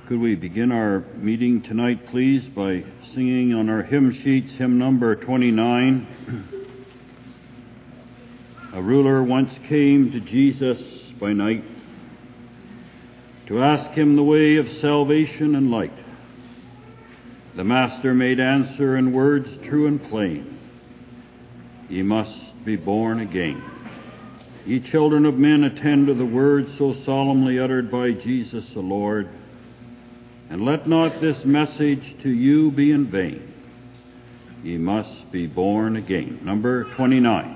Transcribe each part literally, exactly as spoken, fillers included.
Could we begin our meeting tonight, please, by singing on our hymn sheets, hymn number twenty-nine. A ruler once came to Jesus by night to ask him the way of salvation and light. The Master made answer in words true and plain: Ye must be born again. Ye children of men, attend to the words so solemnly uttered by Jesus the Lord, and let not this message to you be in vain. Ye must be born again. Number twenty-nine.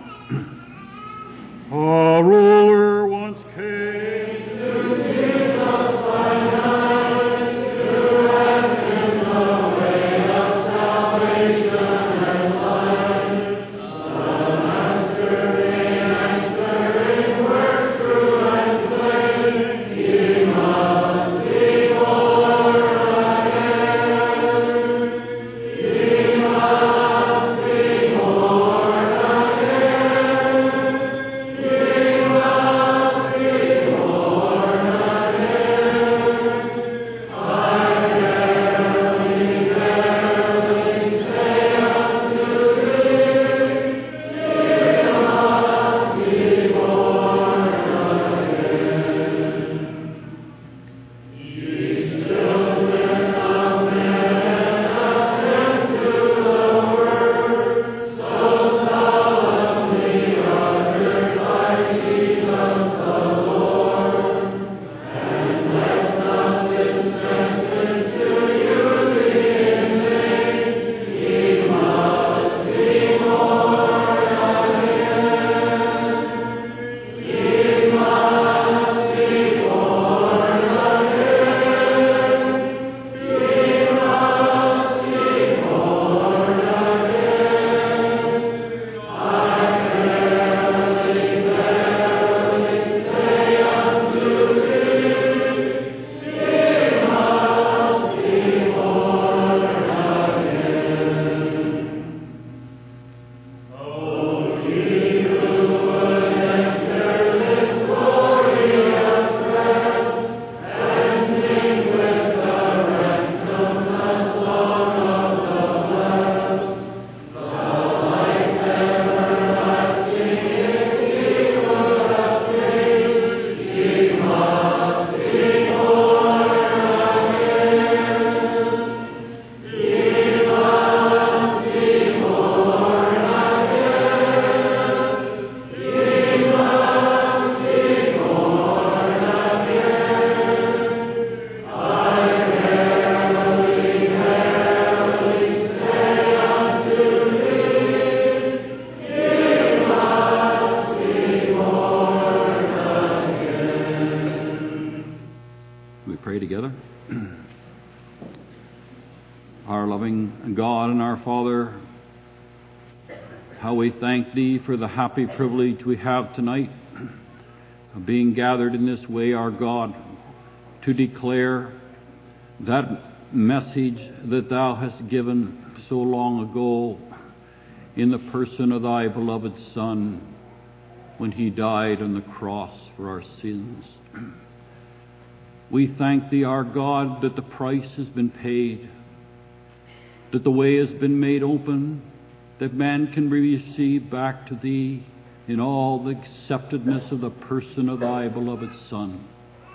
A ruler once came to Jesus by night to ask him the way of salvation and light. The Master made answer in words true and plain: Ye must be born again. Ye must be born again. Ye must be born again. I verily, verily say unto thee, ye must be born again. Ye children of men, attend to the word so solemnly uttered by Jesus the Lord, and let not this message to you be in vain. Ye must be born again. Ye must be born again. Ye must be born again. I verily, verily say unto thee, ye must be born again. O ye who would enter this glorious rest, and sing with the ransomed the song of the blessed, the life everlasting if ye would obtain, ye must be born again. Ye must be born again. Ye must be born again. I verily, verily say unto thee, ye must be born again. We pray together. Our loving God and our Father, how we thank Thee for the happy privilege we have tonight of being gathered in this way, our God, to declare that message that Thou hast given so long ago in the person of Thy beloved Son when He died on the cross for our sins. We thank Thee, our God, that the price has been paid, that the way has been made open, that man can receive back to Thee in all the acceptedness of the person of Thy beloved Son,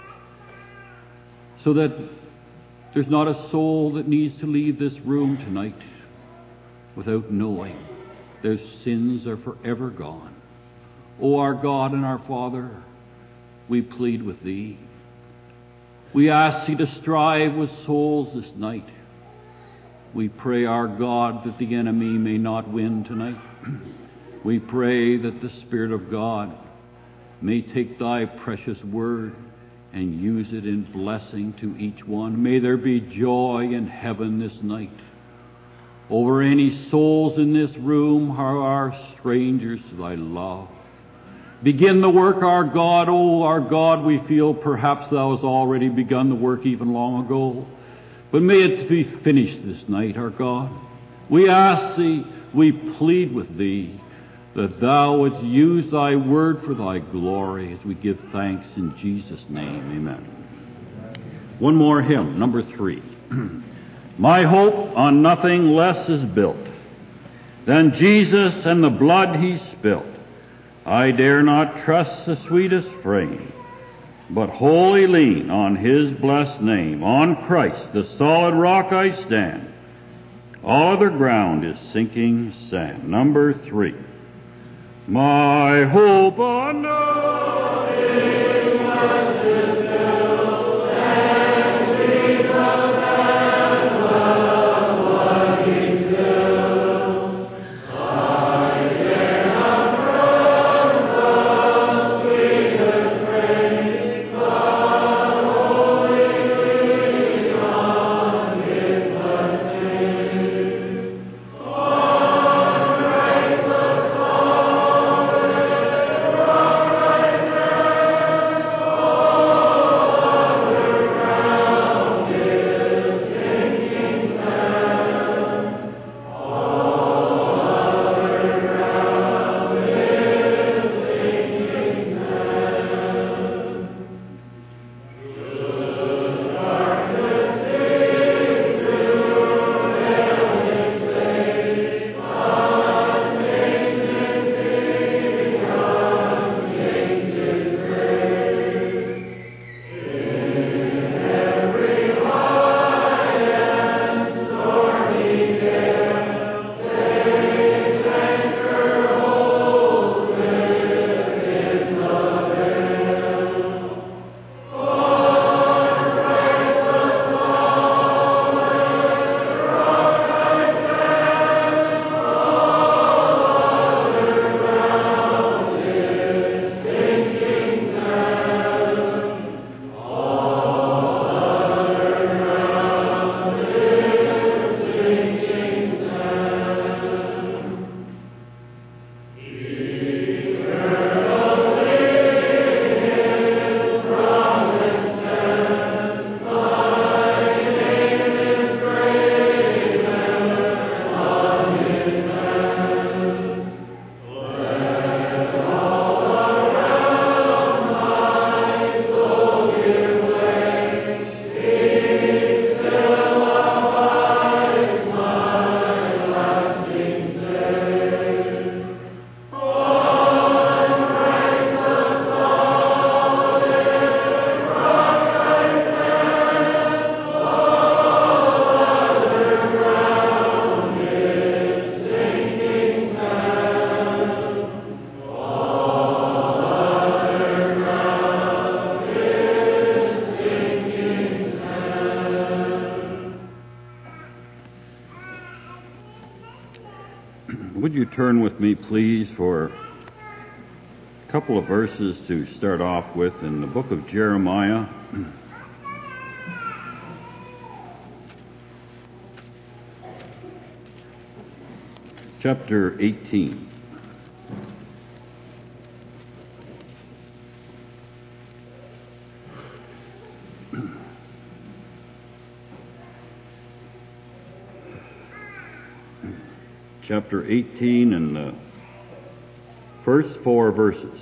so that there's not a soul that needs to leave this room tonight without knowing their sins are forever gone. O our God and our Father, we plead with Thee. We ask Thee to strive with souls this night. We pray, our God, that the enemy may not win tonight. We pray that the Spirit of God may take Thy precious word and use it in blessing to each one. May there be joy in heaven this night over any souls in this room who are strangers to Thy love. Begin the work, our God. Oh, our God, we feel perhaps Thou hast already begun the work even long ago. But may it be finished this night, our God. We ask Thee, we plead with Thee, that Thou wouldst use Thy word for Thy glory as we give thanks in Jesus' name. Amen. One more hymn, number three. My hope on nothing less is built than Jesus and the blood he spilt. I dare not trust the sweetest frame, but wholly lean on his blessed name. On Christ, the solid rock, I stand. All other ground is sinking sand. Number three. My hope on nothing less is built than Jesus and the blood he spilt. I dare not trust the sweetest frame, but wholly lean on his blessed name. On Christ the solid rock I stand. All other ground is sinking sand. All other ground is sinking sand. Should darkness sink through veiling shade, unchanged in unchanged in grace. In every high and stormy gale, faith's anchor holds within the veil. On Christ the solid rock I stand. All other ground is sinking sand. All other ground is sinking sand. Eternally his promise stands. My name is graven on his hand. Let all around my soul give way. Be still abides my lasting stay. On Christ the solid rock I stand. All other ground is sinking sand. All other ground is sinking sand. Would you turn with me, please, for a couple of verses to start off with in the book of Jeremiah, chapter eighteen. Chapter eighteen and the first four verses.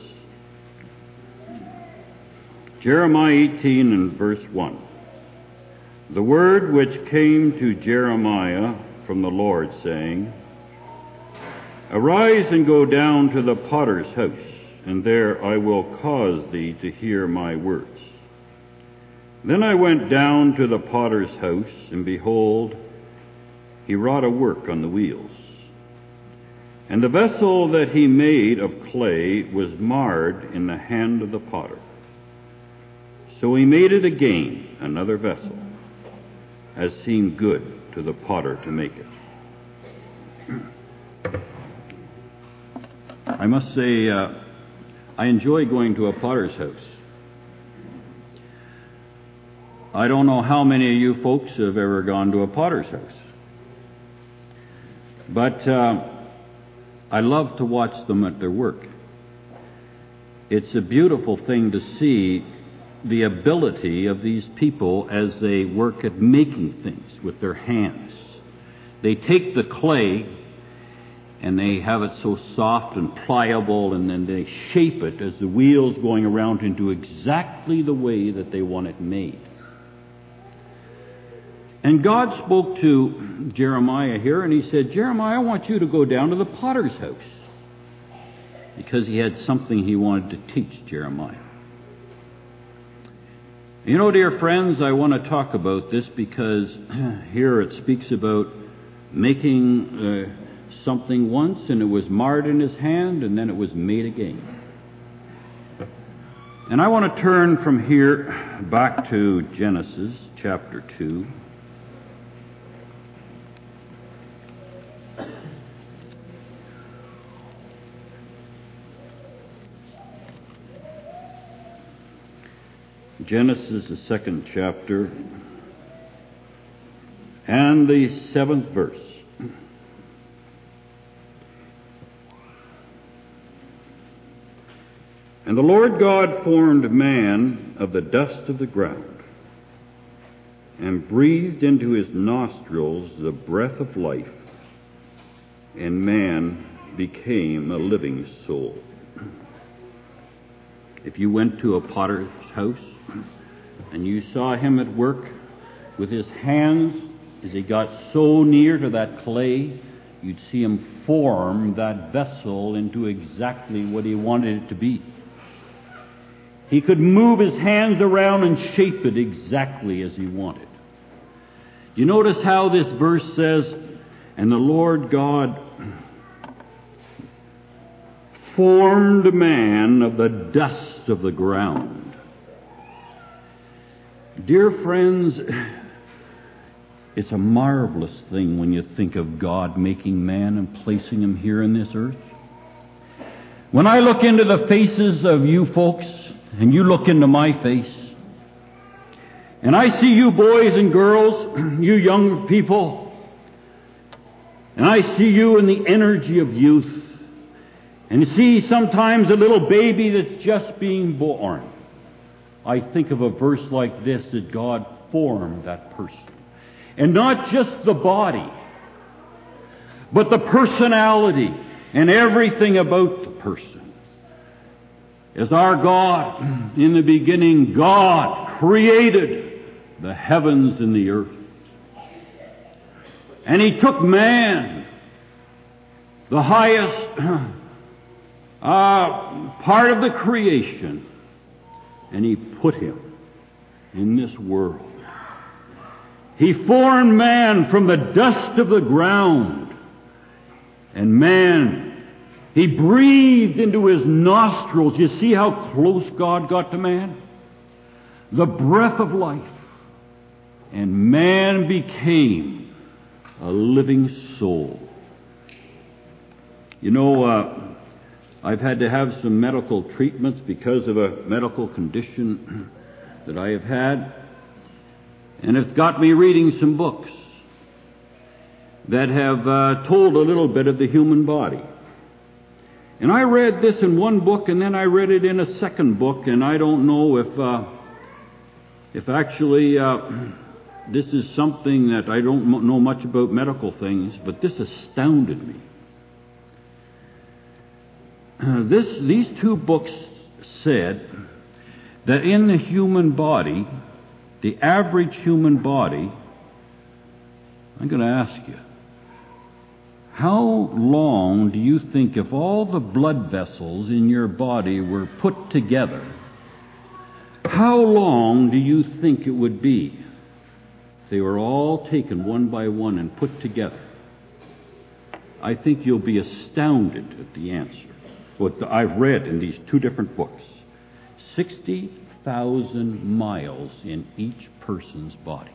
Jeremiah eighteen and verse one. The word which came to Jeremiah from the Lord, saying, Arise and go down to the potter's house, and there I will cause thee to hear my words. Then I went down to the potter's house, and behold, he wrought a work on the wheels. And the vessel that he made of clay was marred in the hand of the potter. So he made it again, another vessel, as seemed good to the potter to make it. I must say, uh, I enjoy going to a potter's house. I don't know how many of you folks have ever gone to a potter's house. But uh, I love to watch them at their work. It's a beautiful thing to see the ability of these people as they work at making things with their hands. They take the clay and they have it so soft and pliable, and then they shape it as the wheels going around into exactly the way that they want it made. And God spoke to Jeremiah here, and he said, Jeremiah, I want you to go down to the potter's house. Because he had something he wanted to teach Jeremiah. You know, dear friends, I want to talk about this because here it speaks about making uh, something once, and it was marred in his hand, and then it was made again. And I want to turn from here back to Genesis chapter two. Genesis, the second chapter, and the seventh verse. And the Lord God formed man of the dust of the ground, and breathed into his nostrils the breath of life, and man became a living soul. If you went to a potter's house, and you saw him at work with his hands, as he got so near to that clay, you'd see him form that vessel into exactly what he wanted it to be. He could move his hands around and shape it exactly as he wanted. You notice how this verse says, and the Lord God formed man of the dust of the ground. Dear friends, it's a marvelous thing when you think of God making man and placing him here in this earth. When I look into the faces of you folks, and you look into my face, and I see you boys and girls, you young people, and I see you in the energy of youth, and you see sometimes a little baby that's just being born, I think of a verse like this, that God formed that person. And not just the body, but the personality and everything about the person. As our God, in the beginning, God created the heavens and the earth. And He took man, the highest uh, part of the creation, and He put him in this world. He formed man from the dust of the ground. And man, He breathed into his nostrils. You see how close God got to man? The breath of life. And man became a living soul. You know, uh, I've had to have some medical treatments because of a medical condition that I have had. And it's got me reading some books that have uh, told a little bit of the human body. And I read this in one book, and then I read it in a second book, and I don't know if uh, if actually uh, this is something that I don't know much about medical things, but this astounded me. Uh, this these two books said that in the human body, the average human body, I'm going to ask you, how long do you think, if all the blood vessels in your body were put together, how long do you think it would be if they were all taken one by one and put together? I think you'll be astounded at the answer. What I've read in these two different books. sixty thousand miles in each person's body.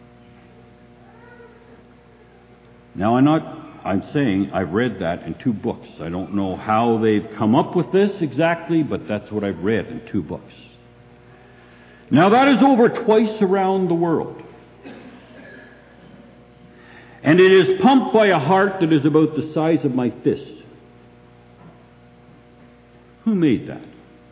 Now, I'm not, I'm saying I've read that in two books. I don't know how they've come up with this exactly, but that's what I've read in two books. Now, that is over twice around the world. And it is pumped by a heart that is about the size of my fist. Who made that?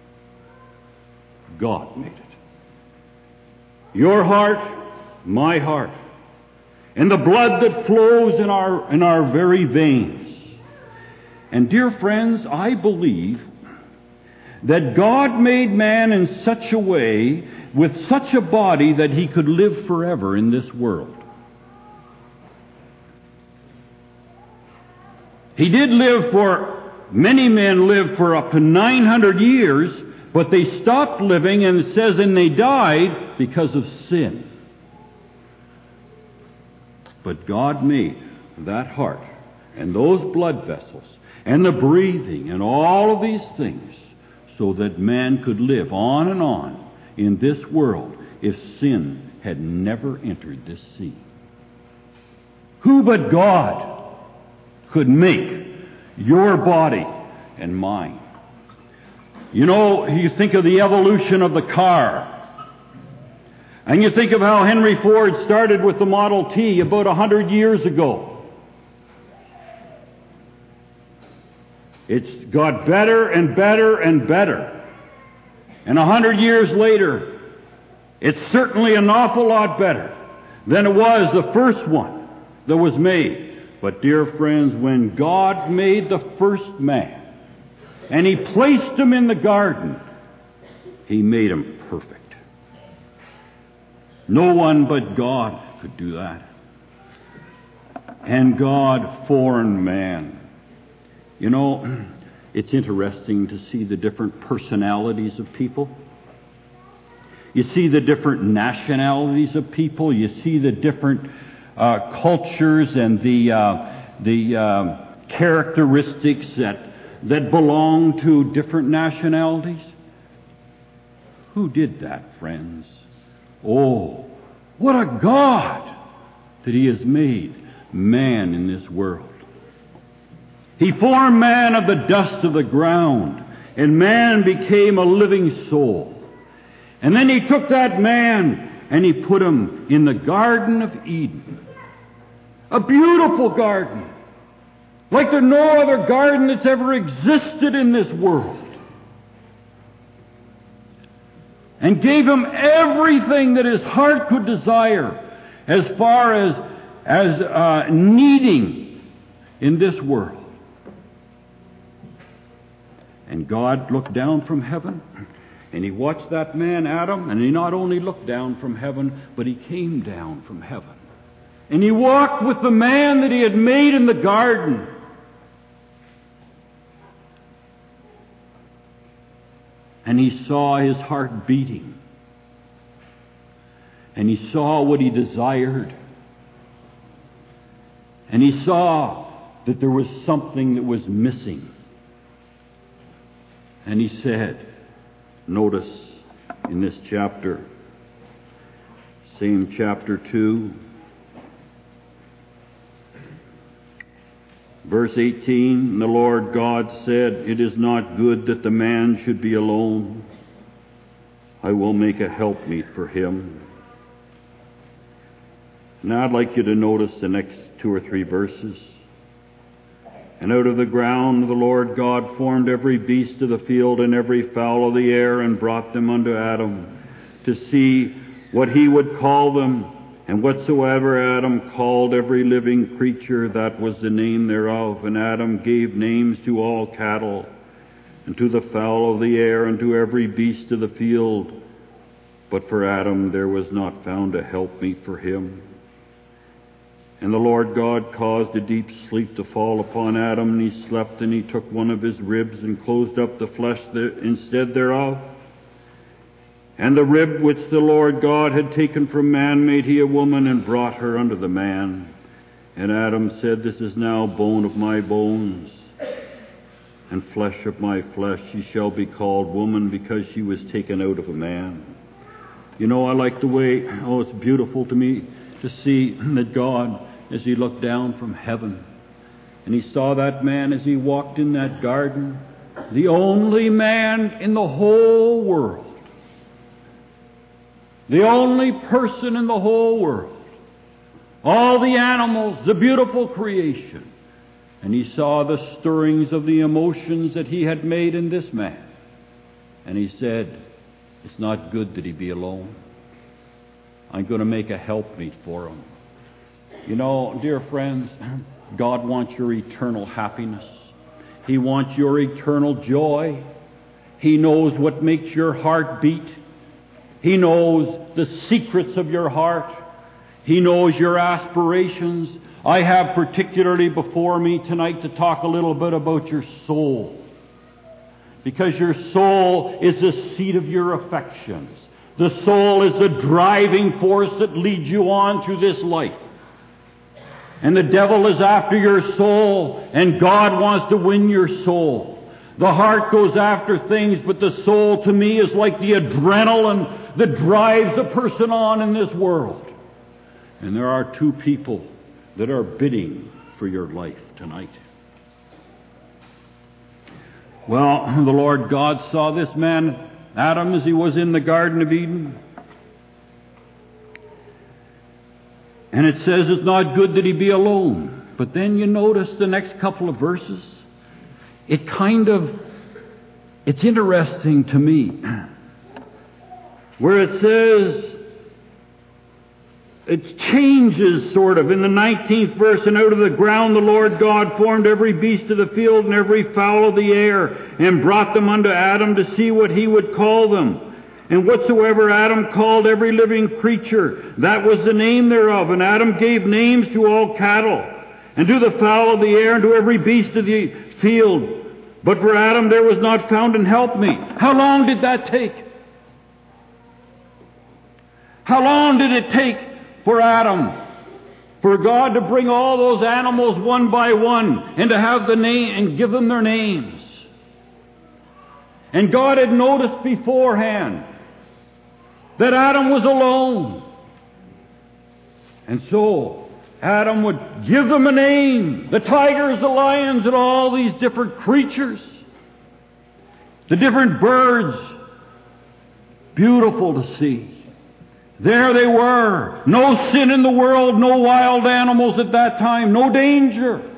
God made it. Your heart, my heart, and the blood that flows in our in our very veins. And dear friends, I believe that God made man in such a way, with such a body, that he could live forever in this world. He did live for, many men lived for up to nine hundred years, but they stopped living, and it says, and they died because of sin. But God made that heart and those blood vessels and the breathing and all of these things so that man could live on and on in this world if sin had never entered this sea. Who but God could make your body and mine? You know, you think of the evolution of the car, and you think of how Henry Ford started with the Model T about a hundred years ago. It's got better and better and better. And a hundred years later, it's certainly an awful lot better than it was the first one that was made. But dear friends, when God made the first man, and He placed him in the garden, He made him perfect. No one but God could do that. And God formed man. You know, it's interesting to see the different personalities of people. You see the different nationalities of people. You see the different uh, cultures and the uh, the uh, characteristics that that belong to different nationalities. Who did that, friends? Oh, what a God that He has made man in this world. He formed man of the dust of the ground, and man became a living soul. And then He took that man and He put him in the Garden of Eden. A beautiful garden, like there no other garden that's ever existed in this world. And gave him everything that his heart could desire as far as, as uh, needing in this world. And God looked down from heaven, and He watched that man, Adam, and He not only looked down from heaven, but He came down from heaven. And He walked with the man that He had made in the garden. And He saw his heart beating. And He saw what he desired. And He saw that there was something that was missing. And He said, notice in this chapter, same chapter two, verse eighteen, the Lord God said, it is not good that the man should be alone. I will make a helpmeet for him. Now I'd like you to notice the next two or three verses. And out of the ground the Lord God formed every beast of the field and every fowl of the air, and brought them unto Adam to see what he would call them. And whatsoever Adam called every living creature, that was the name thereof. And Adam gave names to all cattle, and to the fowl of the air, and to every beast of the field. But for Adam there was not found a helpmeet for him. And the Lord God caused a deep sleep to fall upon Adam, and he slept, and he took one of his ribs, and closed up the flesh there instead thereof. And the rib which the Lord God had taken from man made he a woman, and brought her unto the man. And Adam said, this is now bone of my bones, and flesh of my flesh. She shall be called woman, because she was taken out of a man. You know, I like the way, oh, it's beautiful to me to see that God, as He looked down from heaven, and He saw that man as he walked in that garden, the only man in the whole world, the only person in the whole world, all the animals, the beautiful creation. And He saw the stirrings of the emotions that He had made in this man. And He said, it's not good that he be alone. I'm going to make a helpmeet for him. You know, dear friends, God wants your eternal happiness. He wants your eternal joy. He knows what makes your heart beat. He knows the secrets of your heart. He knows your aspirations. I have particularly before me tonight to talk a little bit about your soul. Because your soul is the seat of your affections. The soul is the driving force that leads you on through this life. And the devil is after your soul, and God wants to win your soul. The heart goes after things, but the soul to me is like the adrenaline that drives a person on in this world. And there are two people that are bidding for your life tonight. Well, the Lord God saw this man, Adam, as he was in the Garden of Eden. And it says it's not good that he be alone. But then you notice the next couple of verses. It kind of, it's interesting to me. Where it says, it changes sort of in the nineteenth verse, and out of the ground the Lord God formed every beast of the field and every fowl of the air, and brought them unto Adam to see what he would call them. And whatsoever Adam called every living creature, that was the name thereof. And Adam gave names to all cattle, and to the fowl of the air, and to every beast of the field. But for Adam there was not found an helpmeet. How long did that take? How long did it take for Adam, for God to bring all those animals one by one and to have the name and give them their names? And God had noticed beforehand that Adam was alone. And so Adam would give them a name, the tigers, the lions, and all these different creatures, the different birds, beautiful to see. There they were. No sin in the world, no wild animals at that time, no danger.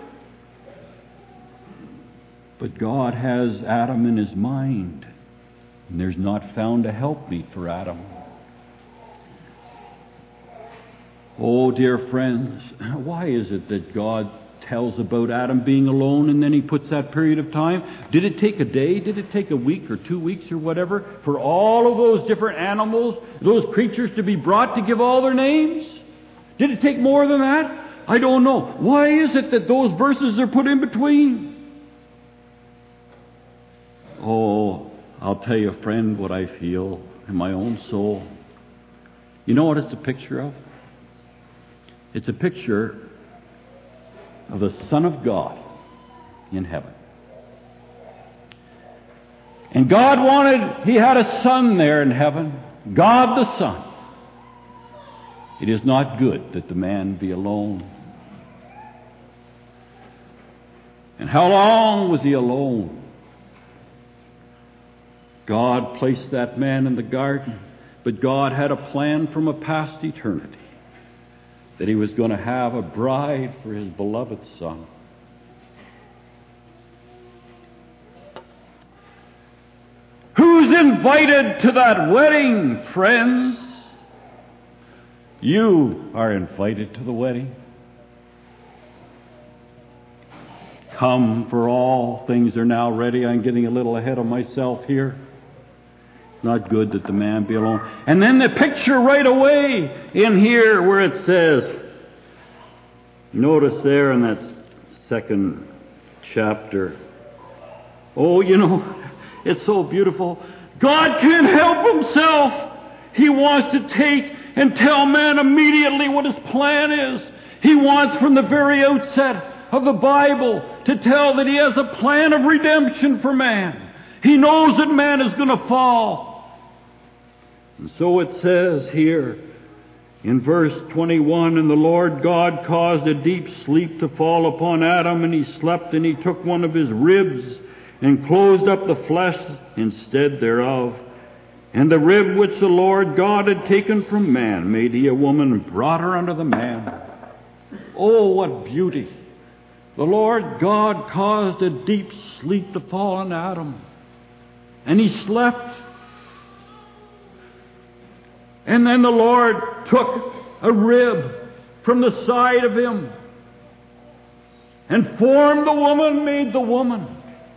But God has Adam in his mind, and there's not found a helpmeet for Adam. Oh, dear friends, why is it that God tells about Adam being alone and then he puts that period of time? Did it take a day? Did it take a week or two weeks or whatever for all of those different animals, those creatures to be brought to give all their names? Did it take more than that? I don't know. Why is it that those verses are put in between? Oh, I'll tell you, friend, what I feel in my own soul. You know what it's a picture of? It's a picture of the Son of God in heaven. And God wanted, He had a Son there in heaven, God the Son. It is not good that the man be alone. And how long was he alone? God placed that man in the garden, but God had a plan from a past eternity that He was going to have a bride for His beloved Son. Who's invited to that wedding, friends? You are invited to the wedding. Come, for all things are now ready. I'm getting a little ahead of myself here. Not good that the man be alone. And then the picture right away in here where it says, notice there in that second chapter, oh, you know, it's so beautiful. God can't help Himself. He wants to take and tell man immediately what His plan is. He wants from the very outset of the Bible to tell that He has a plan of redemption for man. He knows that man is going to fall. And so it says here in verse twenty-one, and the Lord God caused a deep sleep to fall upon Adam, and he slept, and He took one of his ribs and closed up the flesh instead thereof. And the rib which the Lord God had taken from man made He a woman and brought her unto the man. Oh, what beauty! The Lord God caused a deep sleep to fall on Adam, and he slept. And then the Lord took a rib from the side of him and formed the woman, made the woman,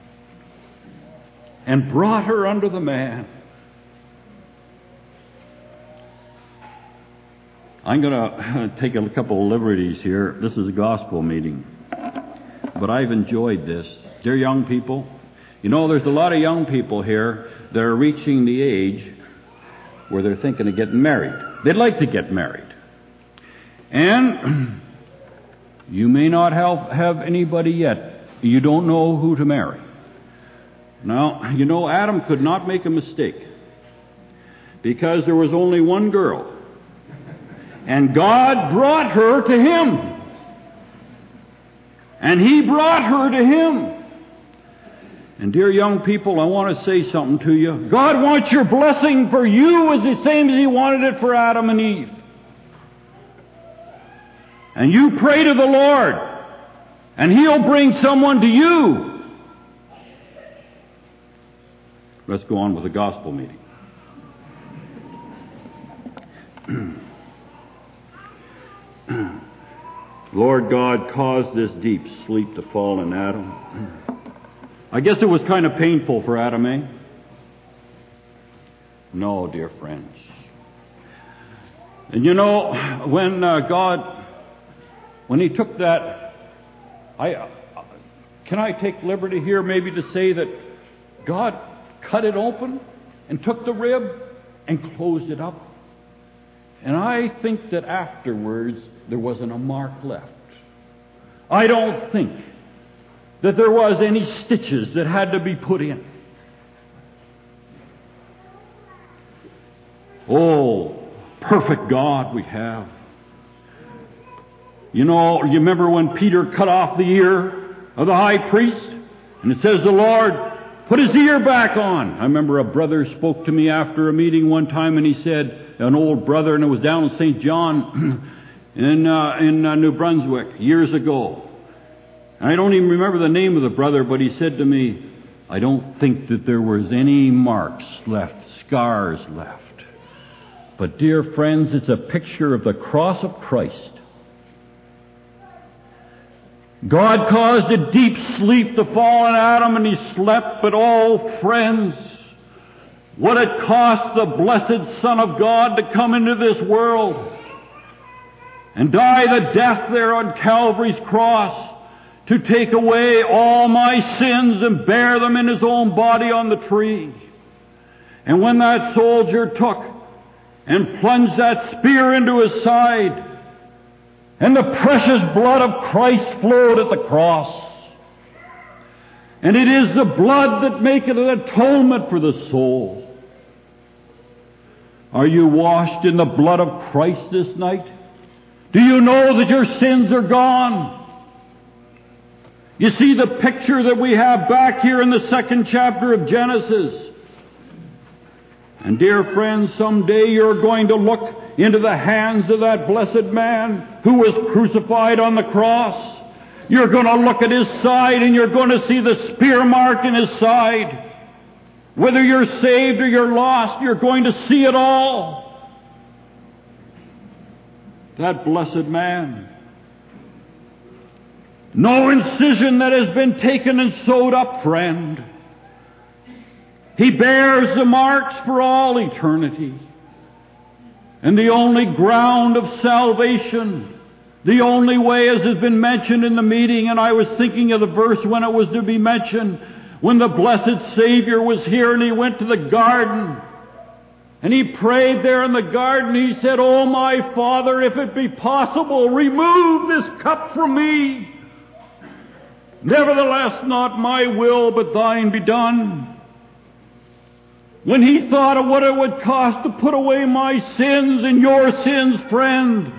and brought her unto the man. I'm going to take a couple of liberties here. This is a gospel meeting, but I've enjoyed this. Dear young people, you know, there's a lot of young people here that are reaching the age where they're thinking of getting married. They'd like to get married. And you may not have, have anybody yet. You don't know who to marry. Now, you know, Adam could not make a mistake because there was only one girl. And God brought her to him. And he brought her to him. And dear young people, I want to say something to you. God wants your blessing for you as the same as he wanted it for Adam and Eve. And you pray to the Lord, and he'll bring someone to you. Let's go on with the gospel meeting. Lord God caused this deep sleep to fall on Adam. I guess it was kind of painful for Adam, eh? No, dear friends. And you know, when uh, God, when he took that, I uh, can I take liberty here maybe to say that God cut it open and took the rib and closed it up. And I think that afterwards there wasn't a mark left. I don't think that there was any stitches that had to be put in. Oh, perfect God we have. You know, you remember when Peter cut off the ear of the high priest? And it says the Lord put his ear back on. I remember a brother spoke to me after a meeting one time, and he said, an old brother, and it was down in Saint John in, uh, in uh, New Brunswick years ago. I don't even remember the name of the brother, but he said to me, I don't think that there was any marks left, scars left. But dear friends, it's a picture of the cross of Christ. God caused a deep sleep to fall on Adam, and he slept. But oh, friends, what it cost the blessed Son of God to come into this world and die the death there on Calvary's cross, to take away all my sins and bear them in his own body on the tree. And when that soldier took and plunged that spear into his side, and the precious blood of Christ flowed at the cross, and it is the blood that maketh an atonement for the soul. Are you washed in the blood of Christ this night? Do you know that your sins are gone? You see the picture that we have back here in the second chapter of Genesis. And dear friends, someday you're going to look into the hands of that blessed man who was crucified on the cross. You're going to look at his side, and you're going to see the spear mark in his side. Whether you're saved or you're lost, you're going to see it all. That blessed man. No incision that has been taken and sewed up, friend. He bears the marks for all eternity. And the only ground of salvation, the only way, as has been mentioned in the meeting, and I was thinking of the verse when it was to be mentioned, when the blessed Savior was here and he went to the garden, and he prayed there in the garden. He said, "Oh, my Father, if it be possible, remove this cup from me. Nevertheless, not my will, but thine be done." When he thought of what it would cost to put away my sins and your sins, friend,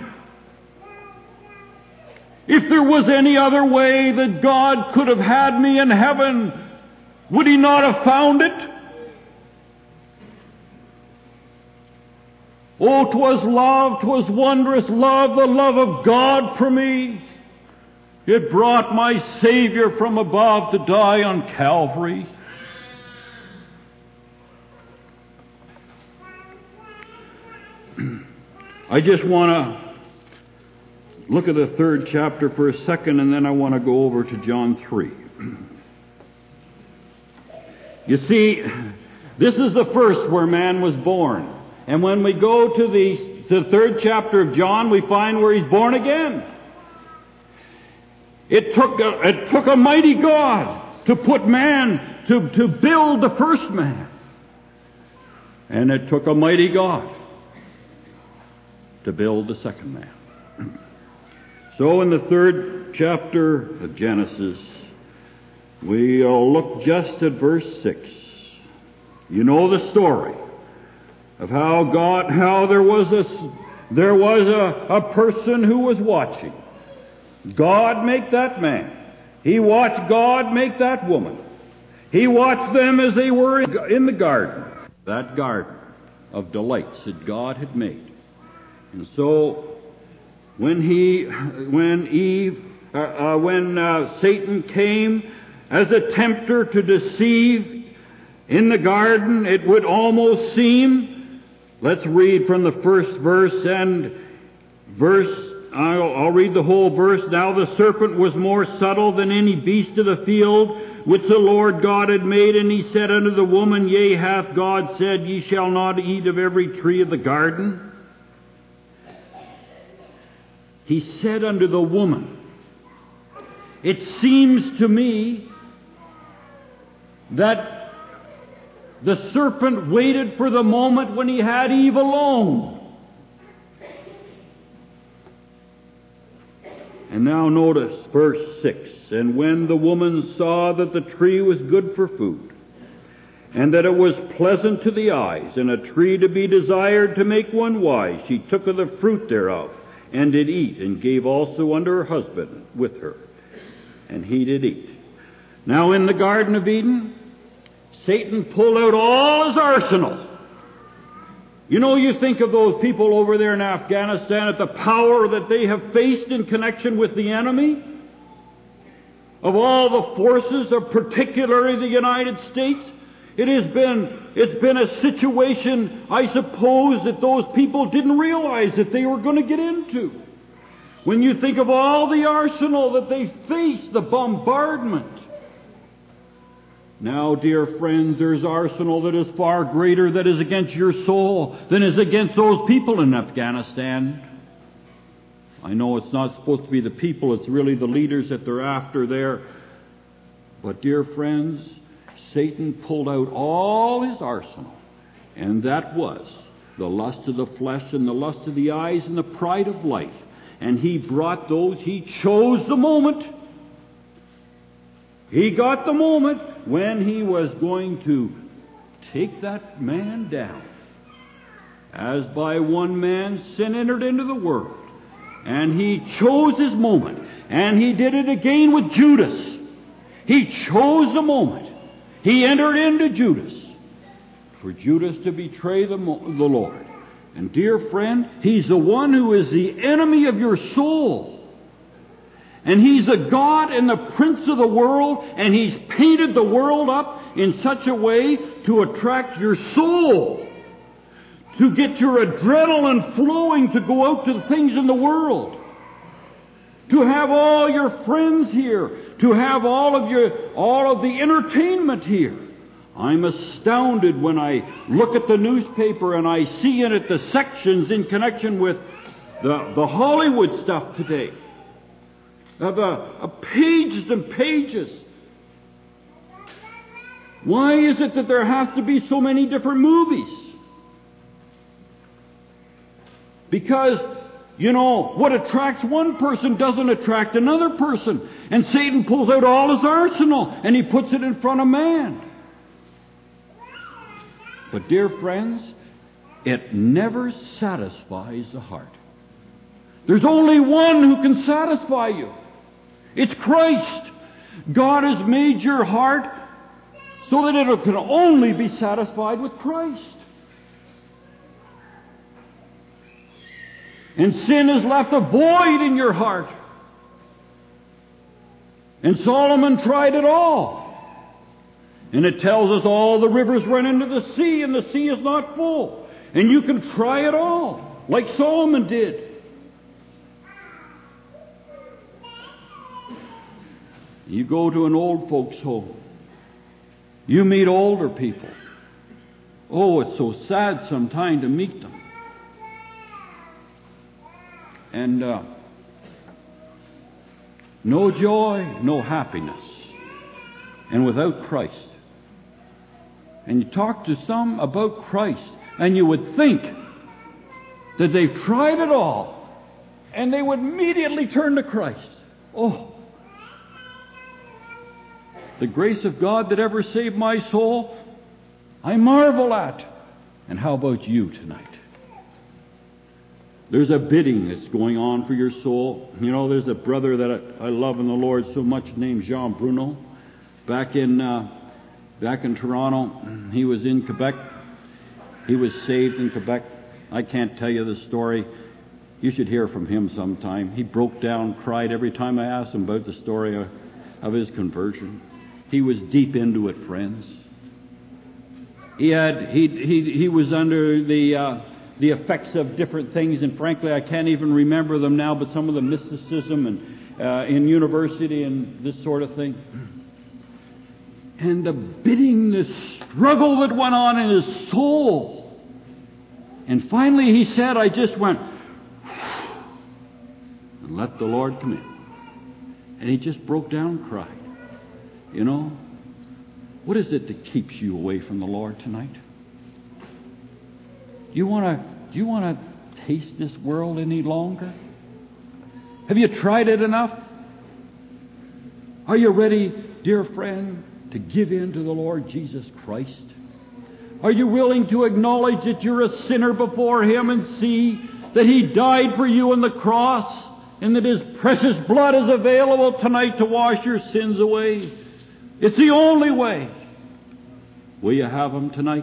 if there was any other way that God could have had me in heaven, would he not have found it? Oh, 'twas love, 'twas wondrous love, the love of God for me. It brought my Savior from above to die on Calvary. I just want to look at the third chapter for a second, and then I want to go over to John three. You see, this is the first where man was born. And when we go to the to the third chapter of John, we find where he's born again. It took a, it took a mighty God to put man, to, to build the first man. And it took a mighty God to build the second man. So in the third chapter of Genesis, we'll look just at verse six. You know the story of how God, how there was a, there was a, a person who was watching God make that man. He watched God make that woman. He watched them as they were in the garden, that garden of delights that God had made. And so, when he, when Eve, uh, uh, when uh, Satan came as a tempter to deceive in the garden, it would almost seem. Let's read from the first verse and verse. I'll, I'll read the whole verse. Now the serpent was more subtle than any beast of the field which the Lord God had made, and he said unto the woman, Yea, hath God said, Ye shall not eat of every tree of the garden? He said unto the woman. It seems to me that the serpent waited for the moment when he had Eve alone. And now notice verse six. And when the woman saw that the tree was good for food, and that it was pleasant to the eyes, and a tree to be desired to make one wise, she took of the fruit thereof, and did eat, and gave also unto her husband with her, and he did eat. Now in the Garden of Eden, Satan pulled out all his arsenal. You know, you think of those people over there in Afghanistan, at the power that they have faced in connection with the enemy, of all the forces, of particularly the United States. It has been, it's been a situation, I suppose, that those people didn't realize that they were going to get into. When you think of all the arsenal that they faced, the bombardment. Now, dear friends, there's arsenal that is far greater that is against your soul than is against those people in Afghanistan. I know it's not supposed to be the people, it's really the leaders that they're after there. But, dear friends, Satan pulled out all his arsenal, and that was the lust of the flesh and the lust of the eyes and the pride of life. And he brought those, he chose the moment. He got the moment when he was going to take that man down. As by one man sin entered into the world. And he chose his moment. And he did it again with Judas. He chose the moment. He entered into Judas. For Judas to betray the, the Lord. And dear friend, he's the one who is the enemy of your soul. And he's the God and the prince of the world, and he's painted the world up in such a way to attract your soul, to get your adrenaline flowing to go out to the things in the world, to have all your friends here, to have all of your all of the entertainment here. I'm astounded when I look at the newspaper and I see in it the sections in connection with the, the Hollywood stuff today. Of uh, uh, pages and pages. Why is it that there has to be so many different movies? Because, you know, what attracts one person doesn't attract another person. And Satan pulls out all his arsenal and he puts it in front of man. But, dear friends, it never satisfies the heart. There's only one who can satisfy you. It's Christ. God has made your heart so that it can only be satisfied with Christ. And sin has left a void in your heart. And Solomon tried it all. And it tells us all the rivers run into the sea, and the sea is not full. And you can try it all, like Solomon did. You go to an old folks' home. You meet older people. Oh, it's so sad sometimes to meet them. And uh, no joy, no happiness. And without Christ. And you talk to some about Christ, and you would think that they've tried it all, and they would immediately turn to Christ. Oh, the grace of God that ever saved my soul, I marvel at. And how about you tonight? There's a bidding that's going on for your soul. You know, there's a brother that I, I love in the Lord so much named Jean Bruno. Back in uh, back in Toronto, he was in Quebec. He was saved in Quebec. I can't tell you the story. You should hear from him sometime. He broke down, cried every time I asked him about the story of, of his conversion. He was deep into it, friends. He had he he he was under the uh, the effects of different things, and frankly, I can't even remember them now. But some of the mysticism and uh, in university and this sort of thing, and the bidding, the struggle that went on in his soul. And finally, he said, "I just went and let the Lord come in," and he just broke down and cried. You know. What is it that keeps you away from the Lord tonight? Do you want to do you want to taste this world any longer? Have you tried it enough? Are you ready, dear friend, to give in to the Lord Jesus Christ? Are you willing to acknowledge that you're a sinner before Him and see that He died for you on the cross and that His precious blood is available tonight to wash your sins away? It's the only way. Will you have Him tonight?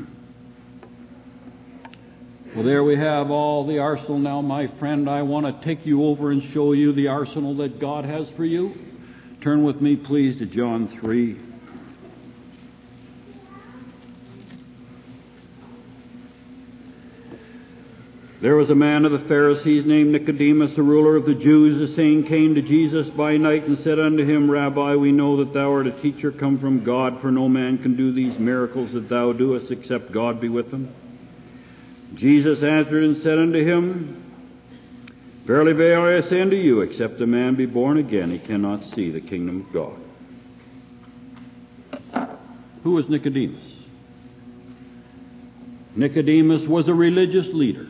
Well, there we have all the arsenal now, my friend. I want to take you over and show you the arsenal that God has for you. Turn with me, please, to John three. There was a man of the Pharisees named Nicodemus, a ruler of the Jews. The same came to Jesus by night and said unto him, Rabbi, we know that thou art a teacher come from God, for no man can do these miracles that thou doest, except God be with him. Jesus answered and said unto him, Verily, verily, I say unto you, except a man be born again, he cannot see the kingdom of God. Who was Nicodemus? Nicodemus was a religious leader.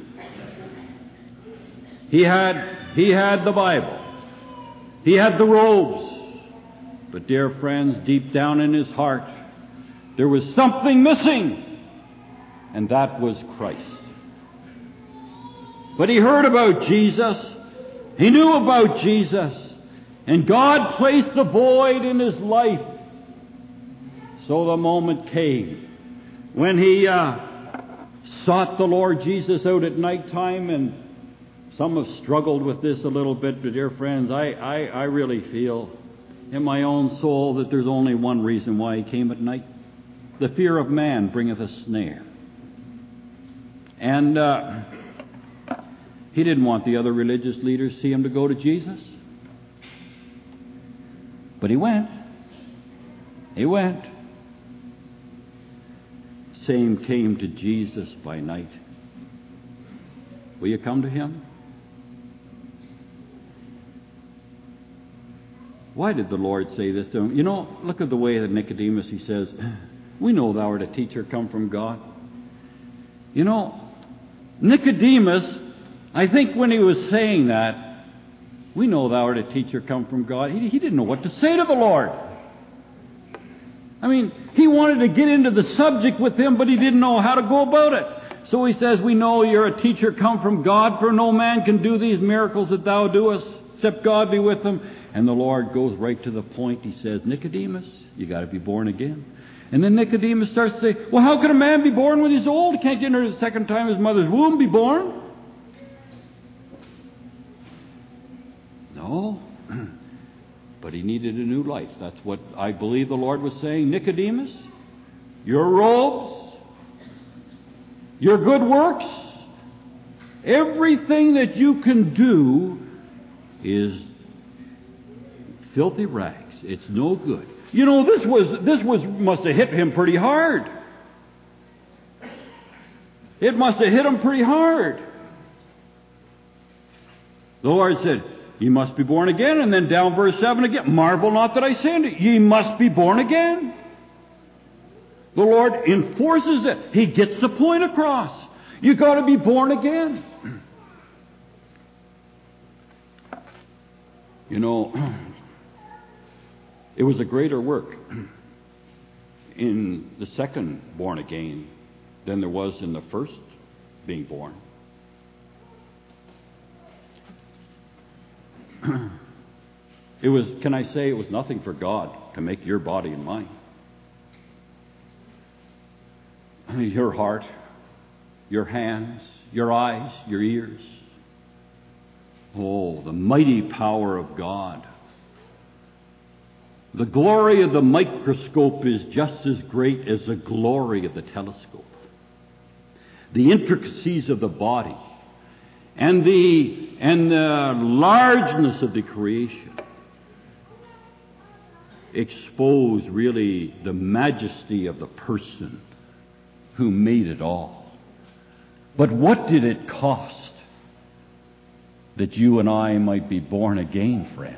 He had, he had the Bible. He had the robes. But, dear friends, deep down in his heart, there was something missing, and that was Christ. But he heard about Jesus. He knew about Jesus. And God placed the void in his life. So the moment came when he uh, sought the Lord Jesus out at night time, and some have struggled with this a little bit, but dear friends, I, I, I really feel in my own soul that there's only one reason why he came at night. The fear of man bringeth a snare. And uh, he didn't want the other religious leaders to see him to go to Jesus. But he went. He went. Same came to Jesus by night. Will you come to him? Why did the Lord say this to him? You know, look at the way that Nicodemus, he says, we know thou art a teacher come from God. You know, Nicodemus, I think when he was saying that, we know thou art a teacher come from God, he, he didn't know what to say to the Lord. I mean, he wanted to get into the subject with him, but he didn't know how to go about it. So he says, we know you're a teacher come from God, for no man can do these miracles that thou doest, except God be with him. And the Lord goes right to the point. He says, Nicodemus, you got to be born again. And then Nicodemus starts to say, well, how can a man be born when he's old? He can't get into the second time his mother's womb be born. No. But he needed a new life. That's what I believe the Lord was saying. Nicodemus, your robes, your good works, everything that you can do is filthy rags. It's no good. You know, this was this was must have hit him pretty hard. It must have hit him pretty hard. The Lord said, ye must be born again. And then down verse seven again, marvel not that I say unto you, ye must be born again. The Lord enforces it. He gets the point across. You've got to be born again. You know, it was a greater work in the second born again than there was in the first being born. It was, can I say, it was nothing for God to make your body and mine. Your heart, your hands, your eyes, your ears. Oh, the mighty power of God. The glory of the microscope is just as great as the glory of the telescope. The intricacies of the body and the and the largeness of the creation expose really the majesty of the person who made it all. But what did it cost that you and I might be born again, friend?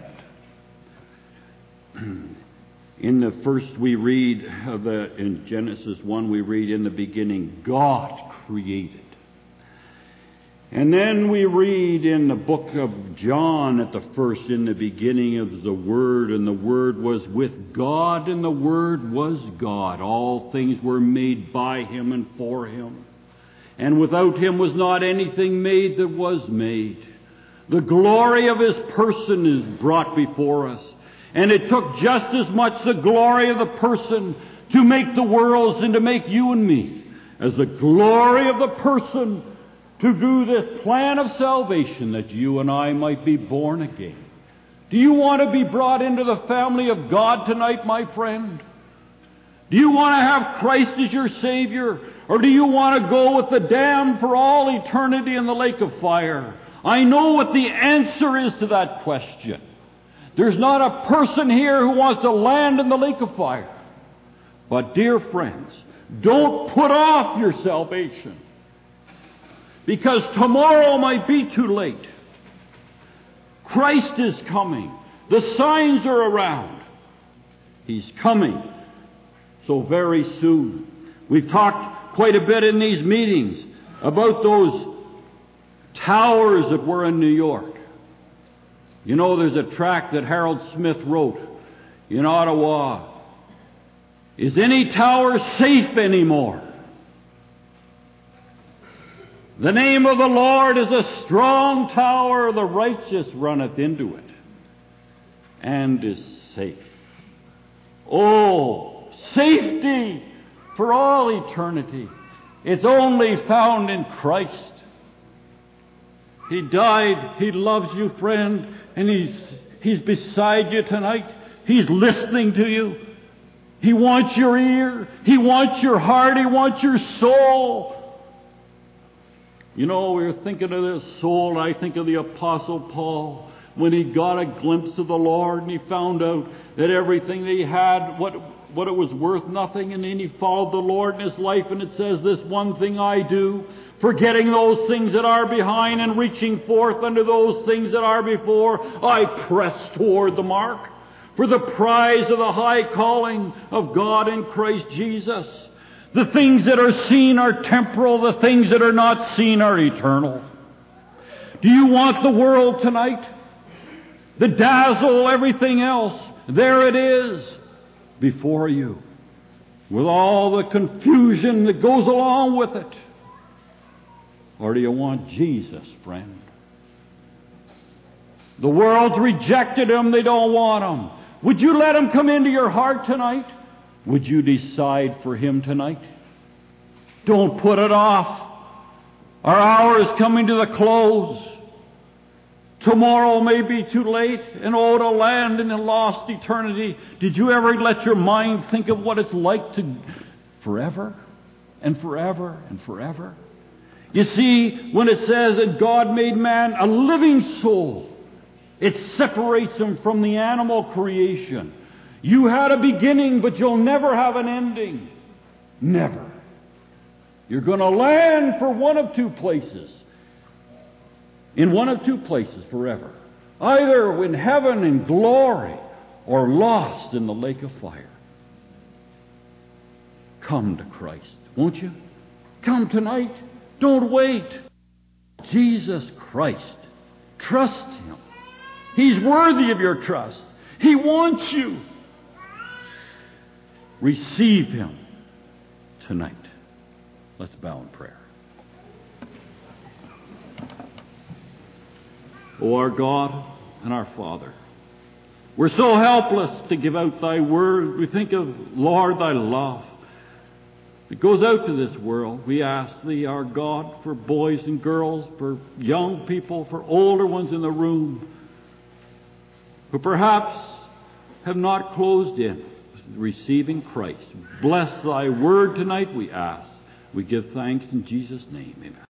In the first we read of the, in Genesis one, we read, in the beginning God created. And then we read in the book of John at the first, in the beginning of the Word, and the Word was with God, and the Word was God. All things were made by Him and for Him. And without Him was not anything made that was made. The glory of His person is brought before us. And it took just as much the glory of the person to make the worlds and to make you and me as the glory of the person to do this plan of salvation that you and I might be born again. Do you want to be brought into the family of God tonight, my friend? Do you want to have Christ as your Savior? Or do you want to go with the damned for all eternity in the lake of fire? I know what the answer is to that question. There's not a person here who wants to land in the lake of fire. But dear friends, don't put off your salvation, because tomorrow might be too late. Christ is coming. The signs are around. He's coming so very soon. We've talked quite a bit in these meetings about those towers that were in New York. You know, there's a tract that Harold Smith wrote in Ottawa. Is any tower safe anymore? The name of the Lord is a strong tower. The righteous runneth into it and is safe. Oh, safety for all eternity. It's only found in Christ. He died. He loves you, friend. And he's, he's beside you tonight. He's listening to you. He wants your ear. He wants your heart. He wants your soul. You know, we were thinking of this soul. I think of the Apostle Paul when he got a glimpse of the Lord and he found out that everything that he had, what, what it was worth, nothing. And then he followed the Lord in his life. And it says, this one thing I do, forgetting those things that are behind and reaching forth unto those things that are before, I press toward the mark for the prize of the high calling of God in Christ Jesus. The things that are seen are temporal. The things that are not seen are eternal. Do you want the world tonight? The dazzle, everything else. There it is before you, with all the confusion that goes along with it. Or do you want Jesus, friend? The world's rejected Him. They don't want Him. Would you let Him come into your heart tonight? Would you decide for Him tonight? Don't put it off. Our hour is coming to the close. Tomorrow may be too late, and oh, to land in a lost eternity. Did you ever let your mind think of what it's like to forever and forever and forever? You see, when it says that God made man a living soul, it separates him from the animal creation. You had a beginning, but you'll never have an ending. Never. You're going to land for one of two places. in one of two places forever, either in heaven in glory or lost in the lake of fire. Come to Christ, won't you? Come tonight. Don't wait. Jesus Christ. Trust Him. He's worthy of your trust. He wants you. Receive Him tonight. Let's bow in prayer. O our God and our Father, we're so helpless to give out Thy word. We think of, Lord, Thy love. It goes out to this world. We ask Thee, our God, for boys and girls, for young people, for older ones in the room, who perhaps have not closed in, receiving Christ. Bless Thy word tonight, we ask. We give thanks in Jesus' name. Amen.